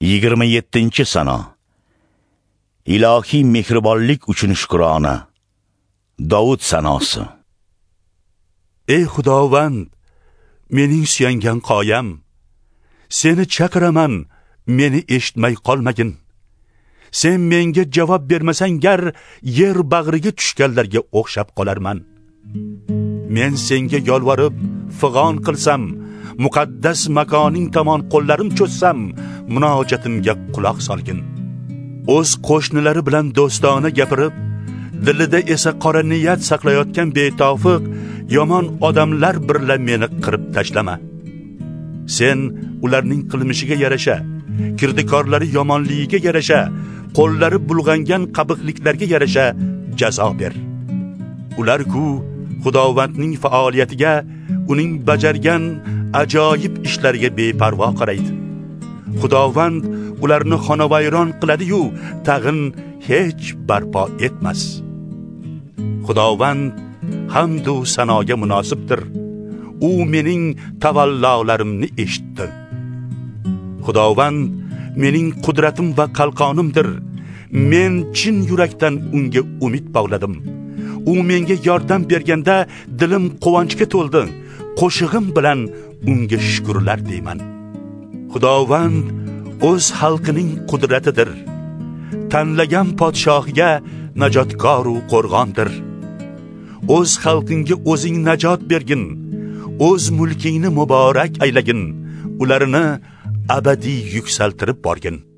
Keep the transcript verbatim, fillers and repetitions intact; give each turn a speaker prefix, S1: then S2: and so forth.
S1: yigirma yettinchi Sano. Ilohiy mehribonlik uchun shukrona. Davud sanosi.
S2: Ey Xudovand, mening suyangan qoyam, seni chaqiraman, meni eshitmay qolmagin. Sen menga javob bermasang gar yer bag'riga tushganlarga o'xshab qolarman. Men senga yolvorib, fig'on qilsam, muqaddas makoning tomon qo'llarim cho'zsam, munojatimga quloq solgin. O'z qo'shnilari bilan do'stona gapirib, dilida esa qora niyat saqlayotgan betofiq, yomon odamlar birla meni qirib tashlama. Sen ularning qilmishiga yarasha, kirdikorlari yomonligiga yarasha, qo'llari bulg'angan qabiqliklarga yarasha jazo ber. Ular-ku Xudovandning faoliyatiga, uning bajargan ajoyib ishlariga beparvo qaraydi. Xudovand ularni xonavayron qiladi-yu, tag'in hech barpo etmas. Xudovand hamdu sanoga munosibdir. U mening tavallolarimni eshitdi. Xudovand mening qudratim va qalqonimdir. Men chin yurakdan unga umid bog'ladim. U menga yordam berganda dilim quvonchga to'ldi. Qo'shig'im bilan unga shukrlar deyman. Xudovand o'z xalqining qudratidir. Tanlagan podshohiga najotkor u qo'rg'ondir. O'z xalqingga o'zing najot bergin. O'z mulkingni muborak aylagin. Ularni abadiy yuksaltirib borgin.